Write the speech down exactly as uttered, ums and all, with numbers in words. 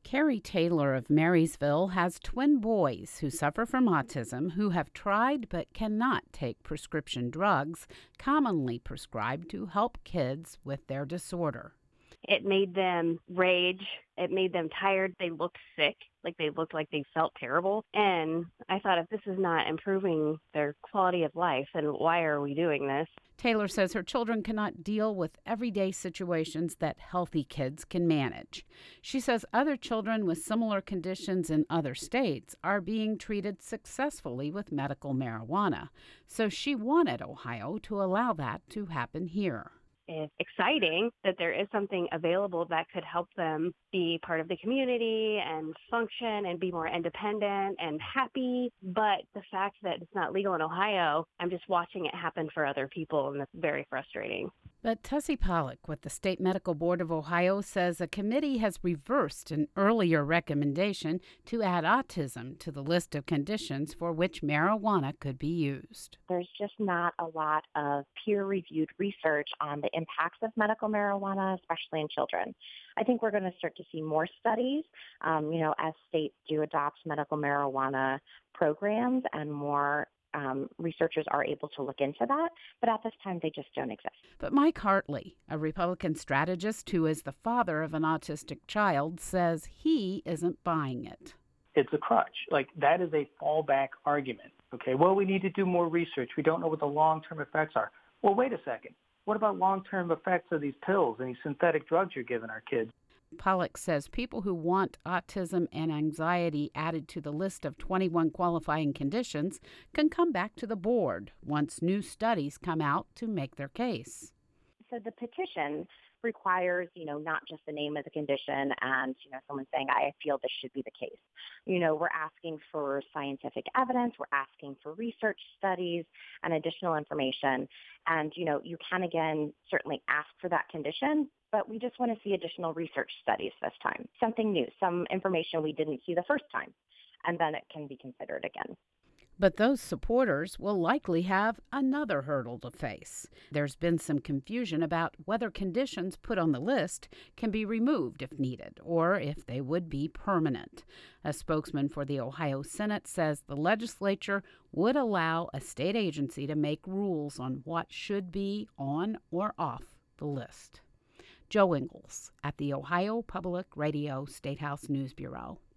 Carrie Taylor of Marysville has twin boys who suffer from autism who have tried but cannot take prescription drugs commonly prescribed to help kids with their disorder. It made them rage. It made them tired. They looked sick, like they looked like they felt terrible. And I thought, if this is not improving their quality of life, then why are we doing this? Taylor says her children cannot deal with everyday situations that healthy kids can manage. She says other children with similar conditions in other states are being treated successfully with medical marijuana. So she wanted Ohio to allow that to happen here. It's exciting that there is something available that could help them be part of the community and function and be more independent and happy. But the fact that it's not legal in Ohio, I'm just watching it happen for other people, and that's very frustrating. But Tussie Pollock with the State Medical Board of Ohio says a committee has reversed an earlier recommendation to add autism to the list of conditions for which marijuana could be used. There's just not a lot of peer-reviewed research on the impacts of medical marijuana, especially in children. I think we're going to start to see more studies, um, you know, as states do adopt medical marijuana programs and more Um, researchers are able to look into that, but at this time they just don't exist. But Mike Hartley, a Republican strategist who is the father of an autistic child, says he isn't buying it. It's a crutch. Like, that is a fallback argument. Okay, well, we need to do more research. We don't know what the long-term effects are. Well, wait a second. What about long-term effects of these pills and these synthetic drugs you're giving our kids? Pollock says people who want autism and anxiety added to the list of twenty-one qualifying conditions can come back to the board once new studies come out to make their case. So the petition requires, you know, not just the name of the condition and, you know, someone saying, I feel this should be the case. You know, we're asking for scientific evidence. We're asking for research studies and additional information. And, you know, you can, again, certainly ask for that condition, but we just want to see additional research studies this time. Something new, some information we didn't see the first time, and then it can be considered again. But those supporters will likely have another hurdle to face. There's been some confusion about whether conditions put on the list can be removed if needed, or if they would be permanent. A spokesman for the Ohio Senate says the legislature would allow a state agency to make rules on what should be on or off the list. Joe Ingles at the Ohio Public Radio Statehouse News Bureau.